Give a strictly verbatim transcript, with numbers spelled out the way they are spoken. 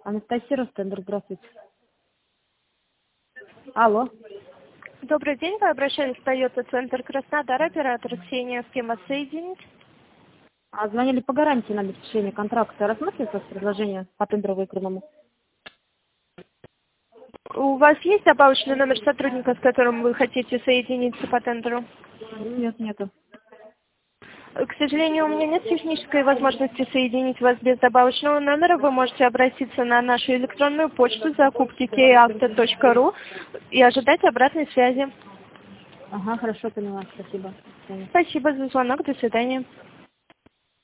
Анастасия Ростендер, здравствуйте. Алло. Добрый день, вы обращались в Toyota Центр Краснодар, оператор Ксения, с кем вас соединить? А звонили по гарантии на обеспечение контракта. Рассматривается предложение по тендеру выигранному? У вас есть добавочный номер сотрудника, с которым вы хотите соединиться по тендеру? Нет, нету. К сожалению, у меня нет технической возможности соединить вас без добавочного номера. Вы можете обратиться на нашу электронную почту закупки кей авто точка ру и ожидать обратной связи. Ага, хорошо, поняла. Спасибо. До свидания. Спасибо за звонок. До свидания.